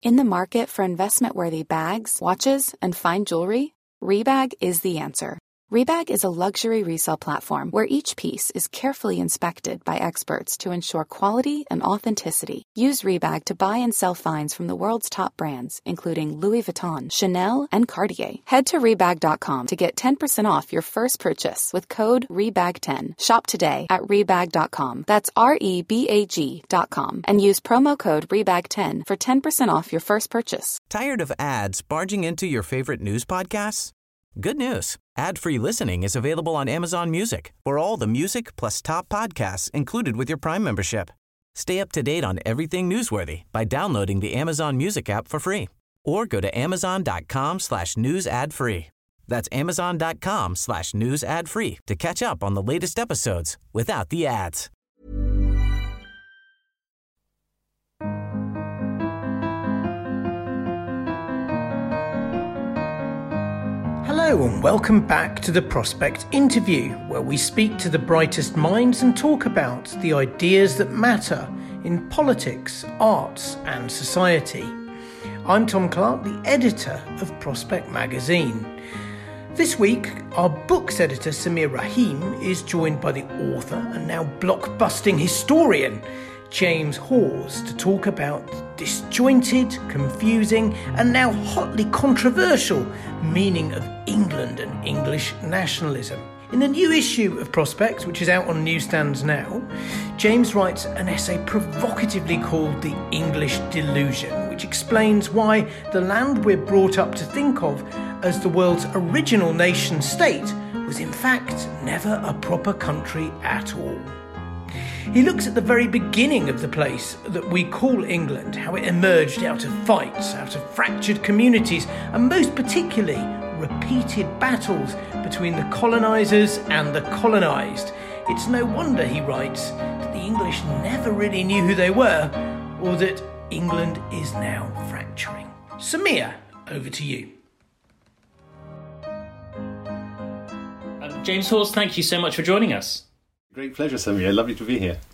In the market for investment-worthy bags, watches, and fine jewelry, Rebag is the answer. Rebag is a luxury resale platform where each piece is carefully inspected by experts to ensure quality and authenticity. Use Rebag to buy and sell finds from the world's top brands, including Louis Vuitton, Chanel, and Cartier. Head to Rebag.com to get 10% off your first purchase with code REBAG10. Shop today at Rebag.com. That's REBAG.com. And use promo code REBAG10 for 10% off your first purchase. Tired of ads barging into your favorite news podcasts? Good news. Ad-free listening is available on Amazon Music for all the music plus top podcasts included with your Prime membership. Stay up to date on everything newsworthy by downloading the Amazon Music app for free or go to amazon.com/news ad free. That's amazon.com/news ad free to catch up on the latest episodes without the ads. Hello and welcome back to the Prospect Interview, where we speak to the brightest minds and talk about the ideas that matter in politics, arts and society. I'm Tom Clark, the editor of Prospect Magazine. This week, our books editor Samir Rahim is joined by the author and now blockbusting historian James Hawes to talk about disjointed, confusing and now hotly controversial meaning of England and English nationalism. In the new issue of Prospect, which is out on newsstands now, James writes an essay provocatively called The English Delusion, which explains why the land we're brought up to think of as the world's original nation state was in fact never a proper country at all. He looks at the very beginning of the place that we call England, how it emerged out of fights, out of fractured communities, and most particularly repeated battles between the colonisers and the colonised. It's no wonder, he writes, that the English never really knew who they were, or that England is now fracturing. Samir, over to you. James Hawes, thank you so much for joining us. Great pleasure, Samir. Lovely to be here.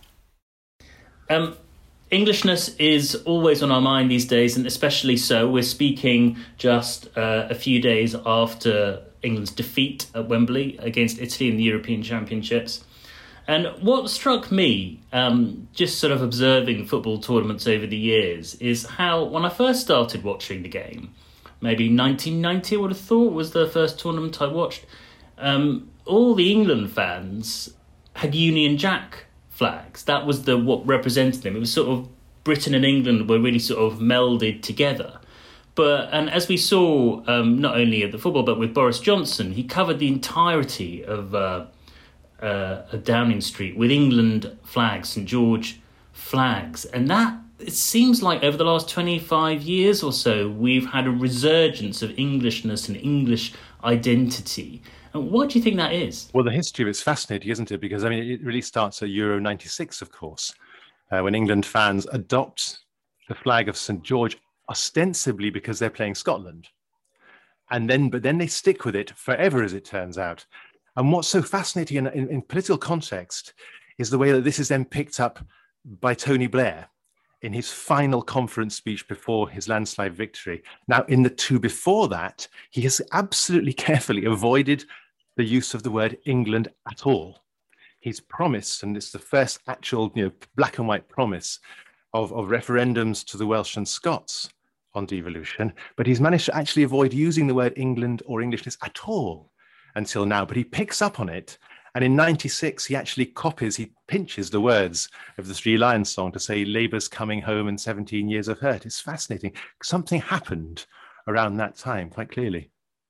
Englishness is always on our mind these days, and especially so. We're speaking just a few days after England's defeat at Wembley against Italy in the European Championships. And what struck me, just sort of observing football tournaments over the years, is how when I first started watching the game, maybe 1990 I would have thought was the first tournament I watched, all the England fans had Union Jack flags. That was what represented them. It was sort of Britain and England were really sort of melded together. And as we saw, not only at the football, but with Boris Johnson, he covered the entirety of Downing Street with England flags, St George flags. And that, it seems like over the last 25 years or so, we've had a resurgence of Englishness and English identity. And what do you think that is? Well, the history of it's fascinating, isn't it? Because, I mean, it really starts at Euro 96, of course, when England fans adopt the flag of St George ostensibly because they're playing Scotland. But then they stick with it forever, as it turns out. And what's so fascinating in political context is the way that this is then picked up by Tony Blair in his final conference speech before his landslide victory. Now, in the two before that, he has absolutely carefully avoided the use of the word England at all. He's promised, and it's the first actual, black and white promise of referendums to the Welsh and Scots on devolution, but he's managed to actually avoid using the word England or Englishness at all until now. But he picks up on it, and in 96, he pinches the words of the Three Lions song to say, Labour's coming home and 17 years of hurt. It's fascinating. Something happened around that time, quite clearly.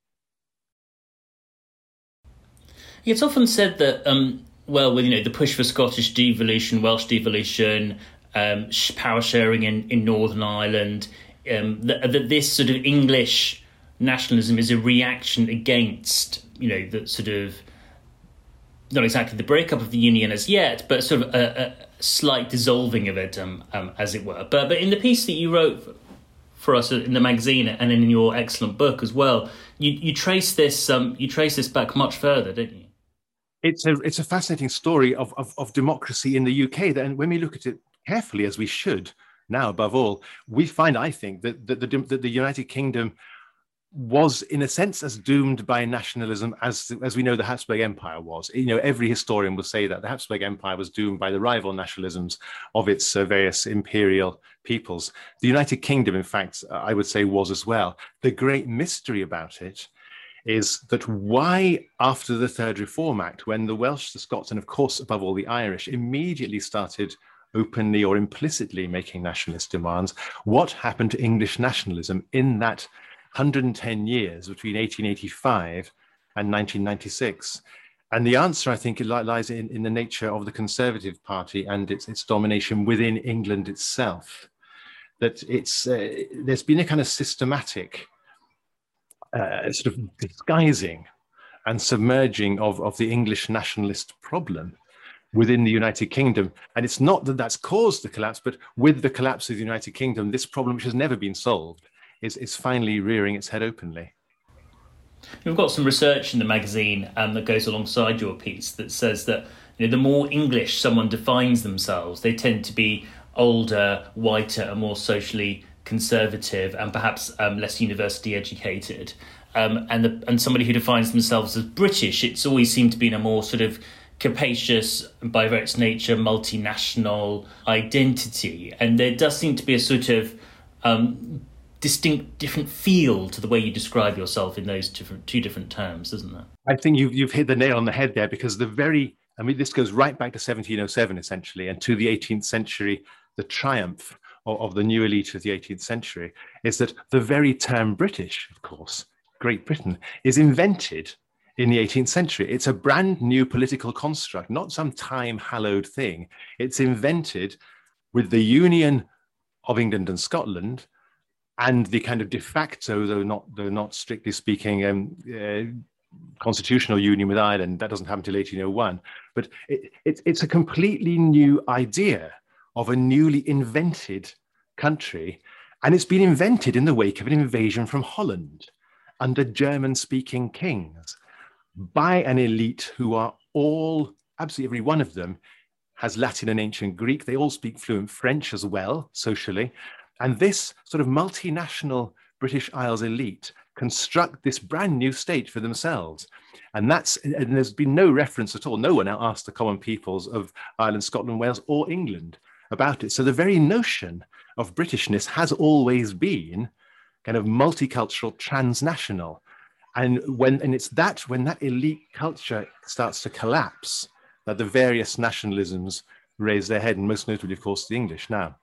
It's often said that, with the push for Scottish devolution, Welsh devolution, power sharing in Northern Ireland, that this sort of English nationalism is a reaction against, that sort of, not exactly the breakup of the Union as yet, but sort of a slight dissolving of it, as it were. But in the piece that you wrote for us in the magazine and in your excellent book as well, you trace this back much further, didn't you? It's a fascinating story of democracy in the UK. And when we look at it carefully, as we should, now above all, we find, I think, that the United Kingdom was, in a sense, as doomed by nationalism as we know the Habsburg Empire was. Every historian will say that the Habsburg Empire was doomed by the rival nationalisms of its various imperial peoples. The United Kingdom, in fact, I would say, was as well. The great mystery about it is that why, after the Third Reform Act, when the Welsh, the Scots, and of course, above all, the Irish, immediately started openly or implicitly making nationalist demands, what happened to English nationalism in that 110 years between 1885 and 1996? And the answer, I think, lies in the nature of the Conservative Party and its domination within England itself. That there's been a kind of systematic sort of disguising and submerging of the English nationalist problem within the United Kingdom. And it's not that that's caused the collapse, but with the collapse of the United Kingdom, this problem, which has never been solved, is finally rearing its head openly. We've got some research in the magazine that goes alongside your piece that says that the more English someone defines themselves, they tend to be older, whiter, and more socially conservative, and perhaps less university educated. And somebody who defines themselves as British, it's always seemed to be in a more sort of capacious, by its nature, multinational identity. And there does seem to be a sort of distinct different feel to the way you describe yourself in those two different terms, isn't there? I think you've hit the nail on the head there, because this goes right back to 1707, essentially, and to the 18th century. The triumph of the new elite of the 18th century is that the very term British, of course, Great Britain, is invented in the 18th century. It's a brand new political construct, not some time-hallowed thing. It's invented with the union of England and Scotland and the kind of de facto, though not strictly speaking, constitutional union with Ireland. That doesn't happen until 1801. But it's a completely new idea of a newly invented country. And it's been invented in the wake of an invasion from Holland under German-speaking kings by an elite who are all, absolutely every one of them, has Latin and ancient Greek. They all speak fluent French as well, socially. And this sort of multinational British Isles elite construct this brand new state for themselves. And there's been no reference at all. No one asked the common peoples of Ireland, Scotland, Wales, or England about it. So the very notion of Britishness has always been kind of multicultural, transnational. And when that elite culture starts to collapse, that the various nationalisms raise their head, and most notably, of course, the English now.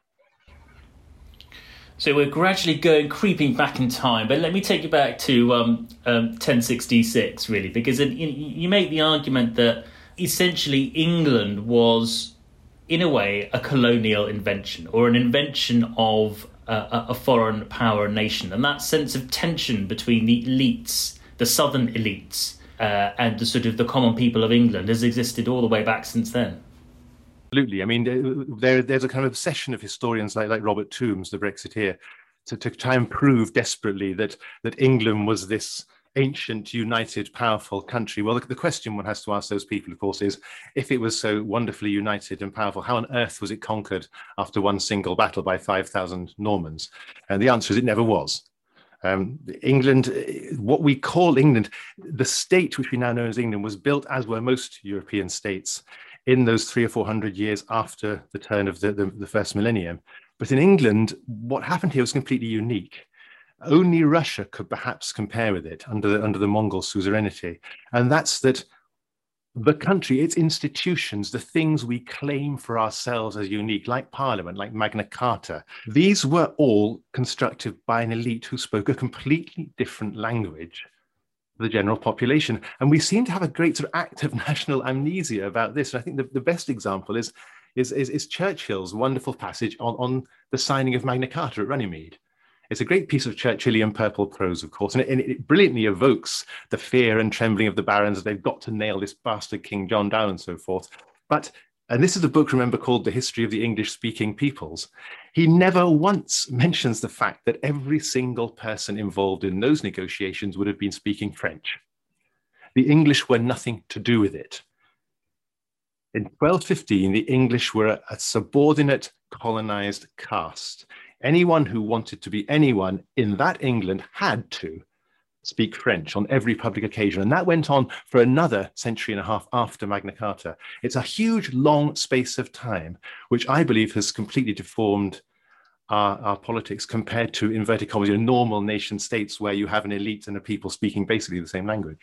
So we're gradually creeping back in time, but let me take you back to 1066, really, because you make the argument that essentially England was, in a way, a colonial invention, or an invention of a foreign power nation. And that sense of tension between the elites, the southern elites, and the sort of the common people of England has existed all the way back since then. Absolutely. I mean, there's a kind of obsession of historians like Robert Toombs, the Brexiteer, to try and prove desperately that England was this ancient, united, powerful country. Well, the question one has to ask those people, of course, is if it was so wonderfully united and powerful, how on earth was it conquered after one single battle by 5,000 Normans? And the answer is it never was. England, what we call England, the state which we now know as England, was built, as were most European states, in those 300 or 400 years after the turn of the first millennium. But in England, what happened here was completely unique. Only Russia could perhaps compare with it under the Mongol suzerainty. And that's that the country, its institutions, the things we claim for ourselves as unique, like Parliament, like Magna Carta, these were all constructed by an elite who spoke a completely different language to the general population. And we seem to have a great sort of act of national amnesia about this. And I think the best example is Churchill's wonderful passage on the signing of Magna Carta at Runnymede. It's a great piece of Churchillian purple prose, of course, and it brilliantly evokes the fear and trembling of the barons. They've got to nail this bastard King John down and so forth. And this is a book, remember, called The History of the English-Speaking Peoples. He never once mentions the fact that every single person involved in those negotiations would have been speaking French. The English were nothing to do with it. In 1215, the English were a subordinate colonized caste. Anyone who wanted to be anyone in that England had to speak French on every public occasion. And that went on for another century and a half after Magna Carta. It's a huge, long space of time, which I believe has completely deformed our politics compared to, inverted commas, normal nation states where you have an elite and a people speaking basically the same language.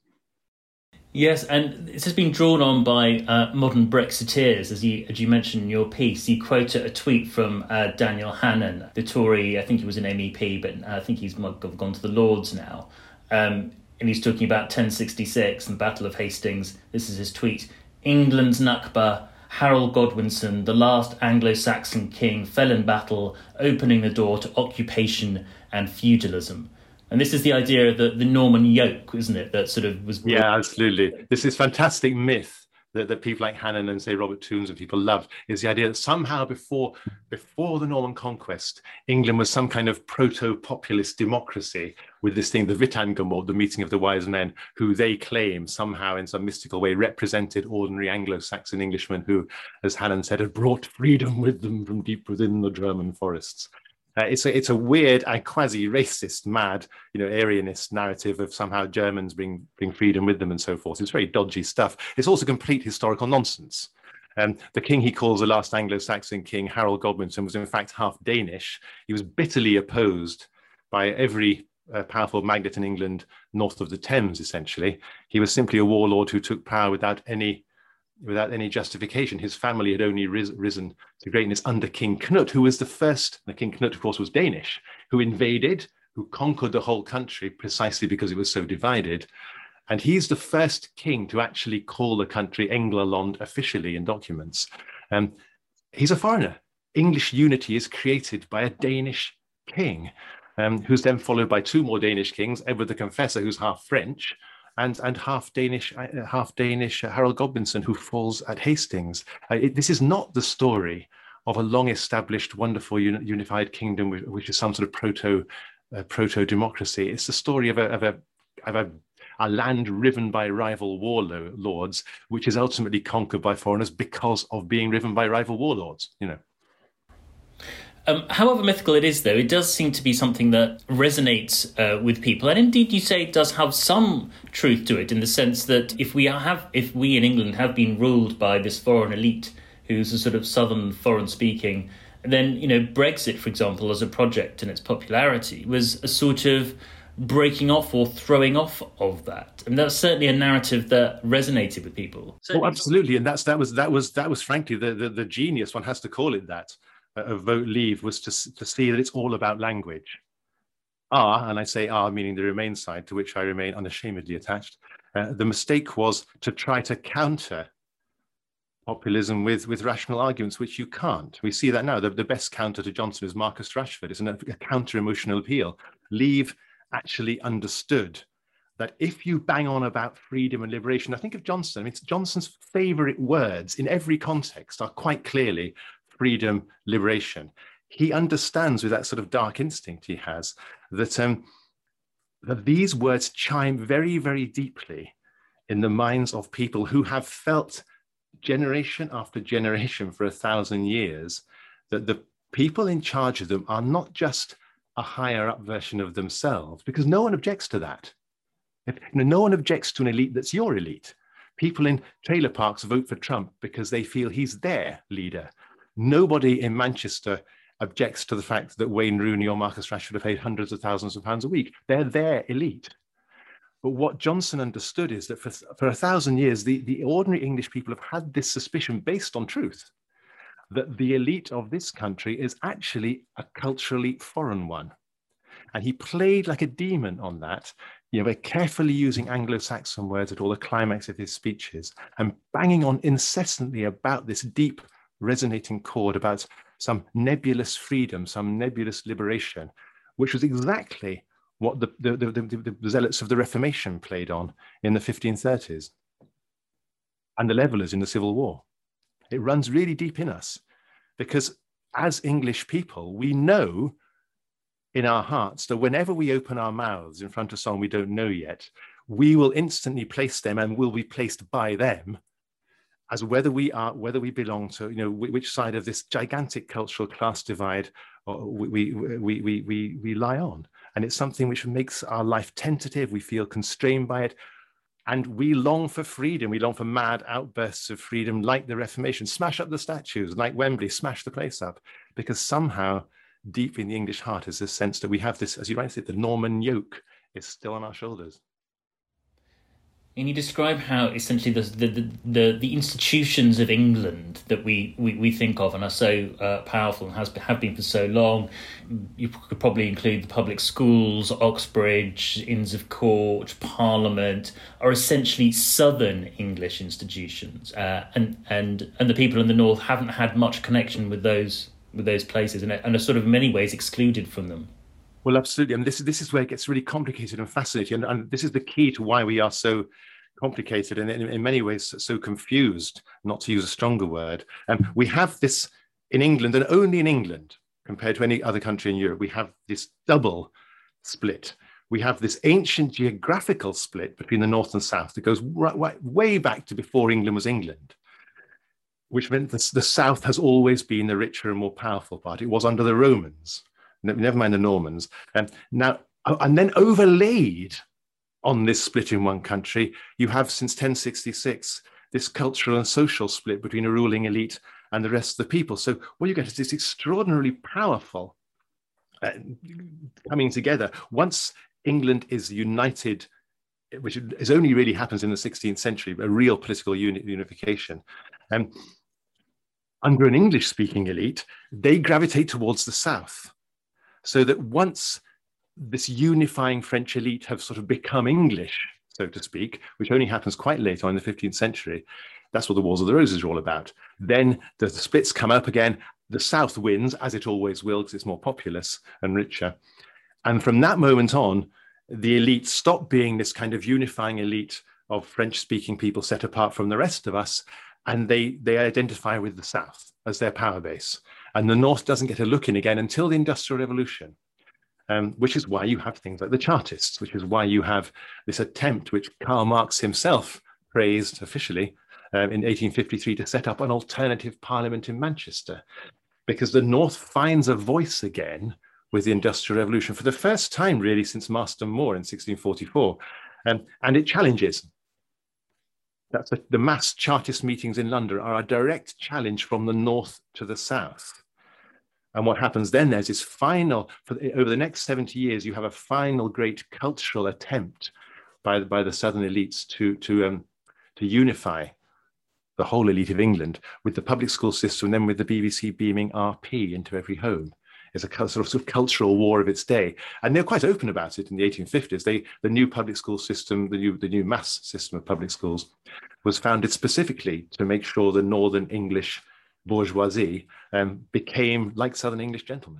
Yes, and this has been drawn on by modern Brexiteers, as you mentioned in your piece. You quote a tweet from Daniel Hannan, the Tory, I think he was an MEP, but I think he's gone to the Lords now. And he's talking about 1066 and Battle of Hastings. This is his tweet. England's Nakba, Harold Godwinson, the last Anglo-Saxon king, fell in battle, opening the door to occupation and feudalism. And this is the idea of the Norman yoke, isn't it? That sort of was... Yeah, absolutely. This is fantastic myth that people like Hannan and, say, Robert Toombs and people love, is the idea that somehow before the Norman conquest, England was some kind of proto-populist democracy with this thing, the Witangamo, the meeting of the wise men, who they claim somehow in some mystical way represented ordinary Anglo-Saxon Englishmen who, as Hannan said, had brought freedom with them from deep within the German forests. It's a weird and quasi-racist, mad, Aryanist narrative of somehow Germans bring freedom with them and so forth. It's very dodgy stuff. It's also complete historical nonsense. The king he calls the last Anglo-Saxon king, Harold Godwinson, was in fact half Danish. He was bitterly opposed by every powerful magnate in England north of the Thames, essentially. He was simply a warlord who took power without any justification. His family had only risen to greatness under King Knut, who was the first, and King Knut, of course, was Danish, who invaded, who conquered the whole country precisely because it was so divided. And he's the first king to actually call the country Englaland officially in documents. He's a foreigner. English unity is created by a Danish king, who's then followed by two more Danish kings, Edward the Confessor, who's half French, and half Danish Harold Godwinson, who falls at Hastings. This is not the story of a long-established, wonderful, unified kingdom, which is some sort of proto-democracy. It's the story of a land riven by rival warlords, which is ultimately conquered by foreigners because of being riven by rival warlords. However mythical it is, though, it does seem to be something that resonates with people. And indeed, you say it does have some truth to it, in the sense that if we in England have been ruled by this foreign elite, who's a sort of southern foreign-speaking, then, Brexit, for example, as a project and its popularity, was a sort of breaking off or throwing off of that. And that's certainly a narrative that resonated with people. Oh, absolutely. And that was frankly the genius, one has to call it that, of Vote Leave, was to see that it's all about language. And I say meaning the Remain side, to which I remain unashamedly attached. The mistake was to try to counter populism with rational arguments, which you can't. We see that now. The best counter to Johnson is Marcus Rashford. It's a counter-emotional appeal. Leave actually understood that if you bang on about freedom and liberation, I think of Johnson. I mean, Johnson's favourite words in every context are quite clearly freedom, liberation. He understands, with that sort of dark instinct he has, that these words chime very, very deeply in the minds of people who have felt generation after generation for 1,000 years that the people in charge of them are not just a higher up version of themselves, because no one objects to that. No one objects to an elite that's your elite. People in trailer parks vote for Trump because they feel he's their leader. Nobody in Manchester objects to the fact that Wayne Rooney or Marcus Rashford are paid hundreds of thousands of pounds a week. They're their elite. But what Johnson understood is that for 1,000 years, the ordinary English people have had this suspicion based on truth, that the elite of this country is actually a culturally foreign one. And he played like a demon on that, by carefully using Anglo-Saxon words at all the climax of his speeches and banging on incessantly about this deep resonating chord about some nebulous freedom, some nebulous liberation, which was exactly what the zealots of the Reformation played on in the 1530s and the Levellers in the Civil War. It runs really deep in us because as English people, we know in our hearts that whenever we open our mouths in front of someone we don't know yet, we will instantly place them and will be placed by them as whether we belong to, which side of this gigantic cultural class divide we lie on. And it's something which makes our life tentative. We feel constrained by it. And we long for freedom. We long for mad outbursts of freedom, like the Reformation. Smash up the statues, like Wembley, smash the place up. Because somehow, deep in the English heart, is this sense that we have this, as you rightly said, the Norman yoke is still on our shoulders. And you describe how essentially the institutions of England that we think of and are so powerful and have been for so long. You could probably include the public schools, Oxbridge, Inns of Court, Parliament, are essentially southern English institutions, and the people in the north haven't had much connection with those places and are sort of in many ways excluded from them. Well, absolutely. And this is where it gets really complicated and fascinating. And this is the key to why we are so complicated and in many ways so confused, not to use a stronger word. We have this in England, and only in England, compared to any other country in Europe, we have this double split. We have this ancient geographical split between the north and south that goes way back to before England was England, which meant that the south has always been the richer and more powerful part. It was under the Romans. Never mind the Normans. And then overlaid on this split in one country, you have since 1066 this cultural and social split between a ruling elite and the rest of the people. So what you get is this extraordinarily powerful coming together. Once England is united, which is only really happens in the 16th century, a real political unification. Under an English-speaking elite, they gravitate towards the south. So that once this unifying French elite have sort of become English, so to speak, which only happens quite late on in the 15th century, that's what the Wars of the Roses are all about. Then the splits come up again. The South wins, as it always will, because it's more populous and richer. And from that moment on, the elite stop being this kind of unifying elite of French-speaking people set apart from the rest of us, and they identify with the South as their power base. And the North doesn't get a look in again until the Industrial Revolution, which is why you have things like the Chartists, which is why you have this attempt, which Karl Marx himself praised officially in 1853, to set up an alternative parliament in Manchester, because the North finds a voice again with the Industrial Revolution for the first time, really, since Marston Moor in 1644. And it challenges. The mass Chartist meetings in London are a direct challenge from the North to the South. And what happens then, there's this final, over the next 70 years, you have a final great cultural attempt by the Southern elites to unify the whole elite of England with the public school system, and then with the BBC beaming RP into every home. It's a sort of cultural war of its day. And they're quite open about it in the 1850s. The new public school system, the new mass system of public schools, was founded specifically to make sure the Northern English bourgeoisie became like Southern English gentlemen.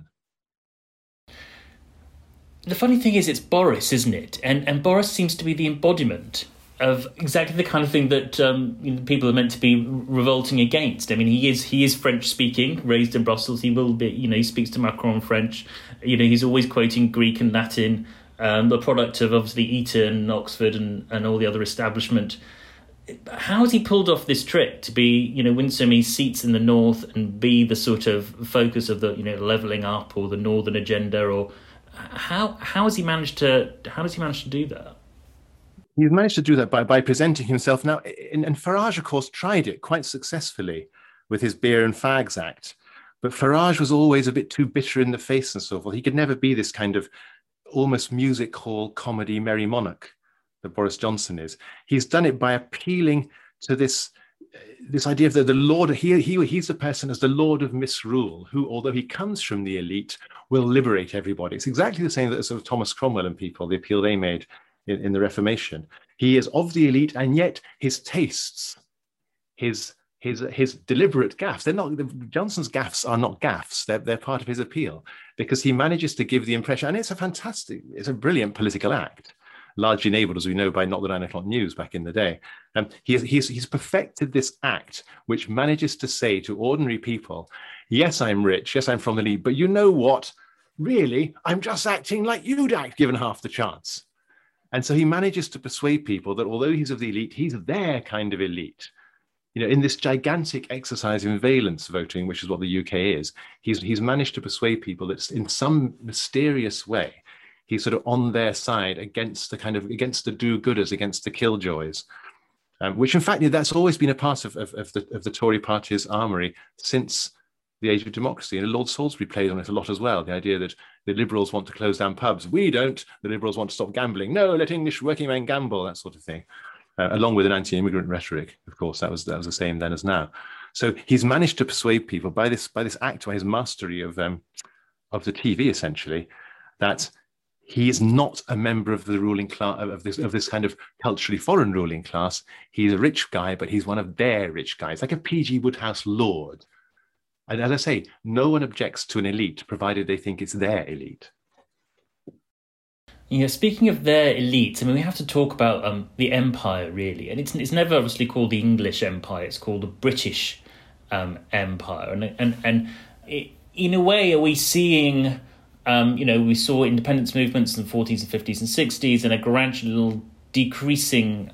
The funny thing is, it's Boris, isn't it? And Boris seems to be the embodiment of exactly the kind of thing that people are meant to be revolting against. I mean, he is French speaking, raised in Brussels. He will be, he speaks to Macron in French. He's always quoting Greek and Latin, the product of obviously Eton, Oxford, and all the other establishment. How has he pulled off this trick to be, win so many seats in the north and be the sort of focus of the, levelling up or the northern agenda? Or how has he managed to do that? He's managed to do that by presenting himself now. And Farage, of course, tried it quite successfully with his Beer and Fags Act. But Farage was always a bit too bitter in the face and so forth. He could never be this kind of almost music hall comedy merry monarch that Boris Johnson is. He's done it by appealing to this idea of the Lord. He's the person as the Lord of Misrule, who, although he comes from the elite, will liberate everybody. It's exactly the same as sort of Thomas Cromwell and people, the appeal they made in the Reformation. He is of the elite, and yet his tastes, his deliberate gaffes, they're not, Johnson's gaffes are not gaffes, they're part of his appeal, because he manages to give the impression, and it's a brilliant political act, largely enabled, as we know, by Not the 9 O'Clock News back in the day. He's perfected this act, which manages to say to ordinary people, yes, I'm rich, yes, I'm from the elite, but you know what? Really, I'm just acting like you'd act given half the chance. And so he manages to persuade people that although he's of the elite, he's their kind of elite. in this gigantic exercise in valence voting, which is what the UK is, he's managed to persuade people that in some mysterious way, he's sort of on their side against the do-gooders, against the killjoys, which in fact, that's always been a part of the Tory party's armoury since the age of democracy. And Lord Salisbury played on it a lot as well. The idea that the Liberals want to close down pubs. We don't. The Liberals want to stop gambling. No, let English working men gamble, that sort of thing. Along with an anti-immigrant rhetoric, of course, that was the same then as now. So he's managed to persuade people by this act, by his mastery of the TV, essentially, that he is not a member of the ruling class, of this kind of culturally foreign ruling class. He's a rich guy, but he's one of their rich guys, like a P.G. Wodehouse lord. And as I say, no one objects to an elite, provided they think it's their elite. Speaking of their elites, I mean, we have to talk about the empire, really. And it's never obviously called the English Empire, it's called the British Empire. And in a way, are we seeing, we saw independence movements in the 40s and 50s and 60s and a gradual decreasing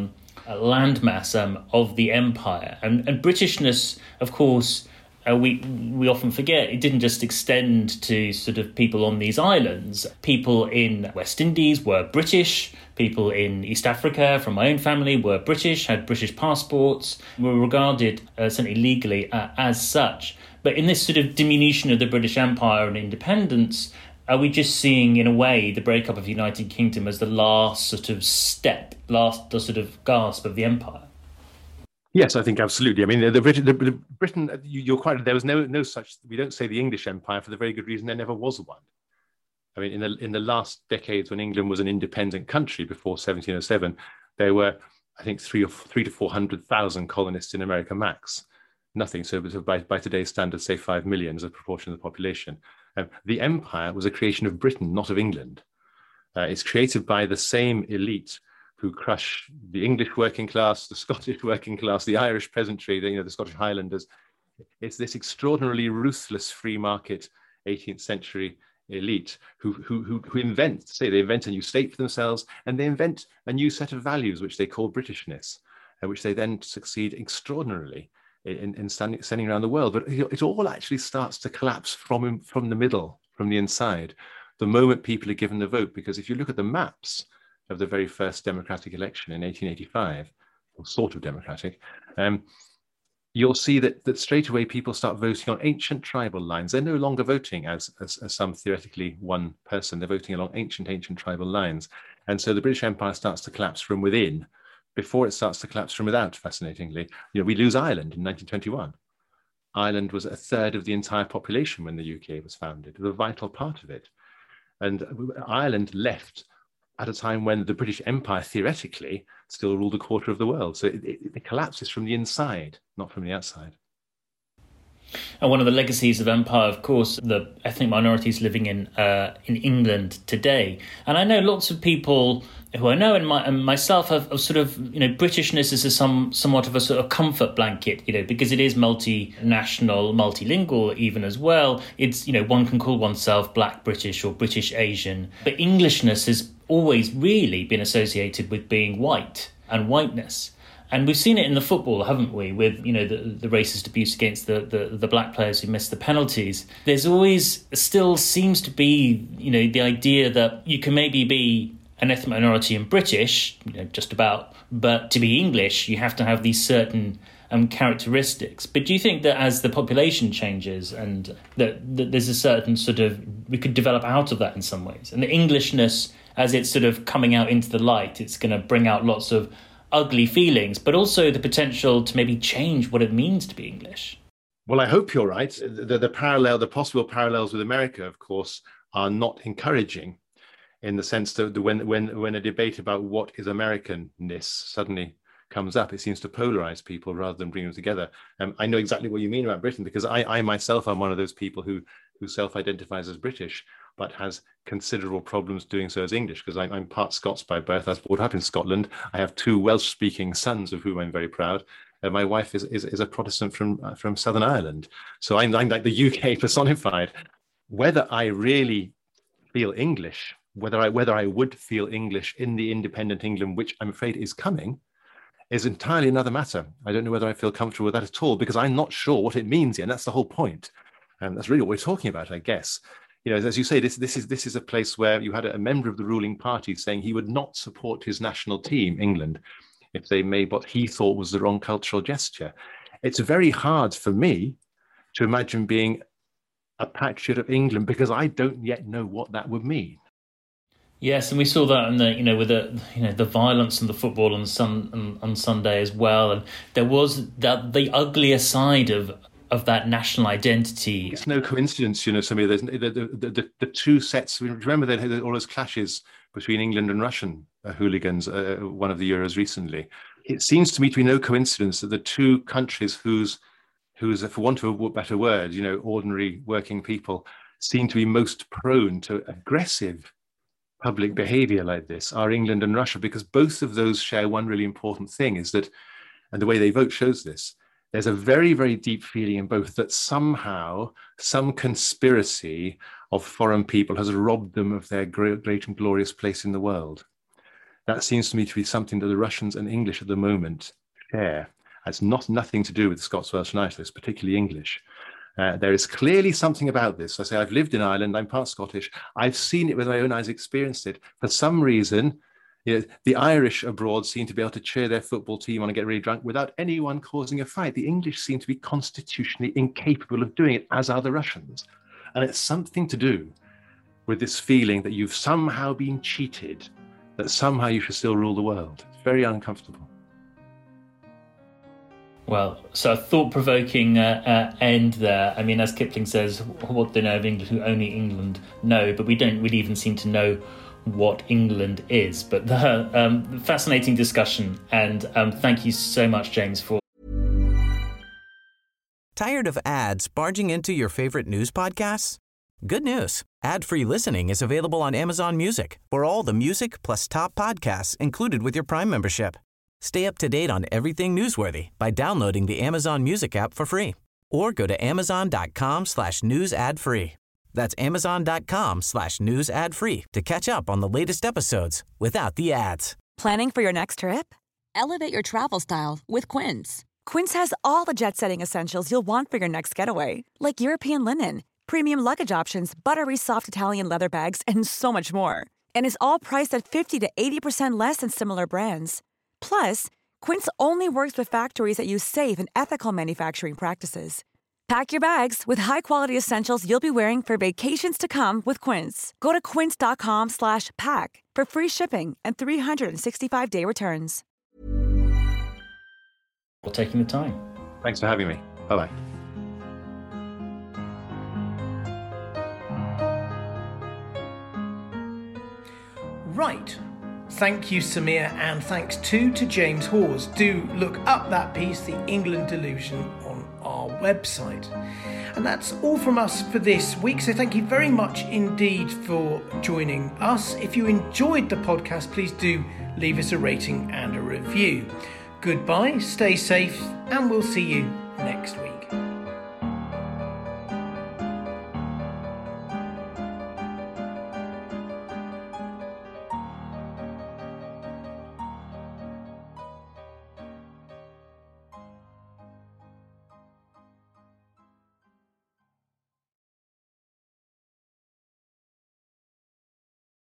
landmass of the empire. And Britishness, of course, we often forget it didn't just extend to sort of people on these islands. People in West Indies were British. People in East Africa, from my own family, were British, had British passports, were regarded certainly legally as such. But in this sort of diminution of the British Empire and independence, are we just seeing, in a way, the breakup of the United Kingdom as the last sort of step, the sort of gasp of the empire? Yes, I think absolutely. I mean, the Britain, you're quite right. There was no such. We don't say the English Empire for the very good reason there never was one. I mean, in the last decades when England was an independent country before 1707, there were, I think, 300 to 400,000 colonists in America max. Nothing. So by today's standards, say 5 million as a proportion of the population. The empire was a creation of Britain, not of England. It's created by the same elite who crush the English working class, the Scottish working class, the Irish peasantry, the Scottish Highlanders. It's this extraordinarily ruthless free market 18th century elite who invent a new state for themselves, and they invent a new set of values which they call Britishness, which they then succeed extraordinarily in sending around the world. But it all actually starts to collapse from the middle, from the inside, the moment people are given the vote. Because if you look at the maps of the very first democratic election in 1885, or sort of democratic, you'll see that straight away people start voting on ancient tribal lines. They're no longer voting as some theoretically one person. They're voting along ancient tribal lines. And so the British Empire starts to collapse from within before it starts to collapse from without, fascinatingly. We lose Ireland in 1921. Ireland was a third of the entire population when the UK was founded, a vital part of it. And Ireland left at a time when the British Empire theoretically still ruled a quarter of the world. So it collapses from the inside, not from the outside. And one of the legacies of empire, of course, the ethnic minorities living in England today. And I know lots of people who I know and myself have sort of, Britishness is somewhat of a sort of comfort blanket, because it is multinational, multilingual even as well. It's, one can call oneself Black British or British Asian. But Englishness has always really been associated with being white and whiteness. And we've seen it in the football, haven't we, with, the racist abuse against the black players who missed the penalties. There's always still seems to be, the idea that you can maybe be an ethnic minority and British, just about, but to be English, you have to have these certain characteristics. But do you think that as the population changes and that there's a certain sort of, we could develop out of that in some ways? And the Englishness, as it's sort of coming out into the light, it's going to bring out lots of ugly feelings, but also the potential to maybe change what it means to be English. Well, I hope you're right. The possible parallels with America, of course, are not encouraging, in the sense that when a debate about what is Americanness suddenly comes up, it seems to polarize people rather than bring them together. I know exactly what you mean about Britain, because I myself am one of those people who self-identifies as British, but has considerable problems doing so as English, because I'm part Scots by birth. I was brought up in Scotland. I have 2 Welsh-speaking sons, of whom I'm very proud. My wife is a Protestant from Southern Ireland. So I'm like the UK personified. Whether I really feel English, whether I would feel English in the independent England, which I'm afraid is coming, is entirely another matter. I don't know whether I feel comfortable with that at all, because I'm not sure what it means yet. And that's the whole point. And that's really what we're talking about, I guess. As you say, this is a place where you had a member of the ruling party saying he would not support his national team, England, if they made what he thought was the wrong cultural gesture. It's very hard for me to imagine being a patriot of England, because I don't yet know what that would mean. Yes, and we saw that in the violence in the football on Sunday as well, and there was the uglier side of that national identity. It's no coincidence, Samir. There's the two sets. Remember, they had all those clashes between England and Russian hooligans, one of the Euros recently. It seems to me to be no coincidence that the two countries whose, for want of a better word, ordinary working people seem to be most prone to aggressive public behavior like this are England and Russia, because both of those share one really important thing, is that, and the way they vote shows this, there's a very, very deep feeling in both that somehow some conspiracy of foreign people has robbed them of their great and glorious place in the world. That seems to me to be something that the Russians and English at the moment share. It's nothing to do with the Scots, Welsh and Irish, it's particularly English. There is clearly something about this. I say, I've lived in Ireland, I'm part Scottish. I've seen it with my own eyes, experienced it. For some reason, the Irish abroad seem to be able to cheer their football team on and get really drunk without anyone causing a fight. The English seem to be constitutionally incapable of doing it, as are the Russians. And it's something to do with this feeling that you've somehow been cheated, that somehow you should still rule the world. It's very uncomfortable. Well, so a thought-provoking end there. I mean, as Kipling says, what they know of England, who only England know, but we don't really even seem to know what England is. But the fascinating discussion, and thank you so much, James, for... Tired of ads barging into your favorite news podcasts? Good news. Ad-free listening is available on Amazon Music for all the music plus top podcasts included with your Prime membership. Stay up to date on everything newsworthy by downloading the Amazon Music app for free, or go to amazon.com/news ad free. That's amazon.com/news ad free to catch up on the latest episodes without the ads. Planning for your next trip? Elevate your travel style with Quince. Quince has all the jet-setting essentials you'll want for your next getaway, like European linen, premium luggage options, buttery soft Italian leather bags, and so much more. And is all priced at 50 to 80% less than similar brands. Plus, Quince only works with factories that use safe and ethical manufacturing practices. Pack your bags with high-quality essentials you'll be wearing for vacations to come with Quince. Go to quince.com/pack for free shipping and 365-day returns. For taking the time. Thanks for having me. Bye-bye. Right. Thank you, Samir, and thanks too to James Hawes. Do look up that piece, The England Delusion, on our website. And that's all from us for this week, so thank you very much indeed for joining us. If you enjoyed the podcast, please do leave us a rating and a review. Goodbye, stay safe, and we'll see you next week.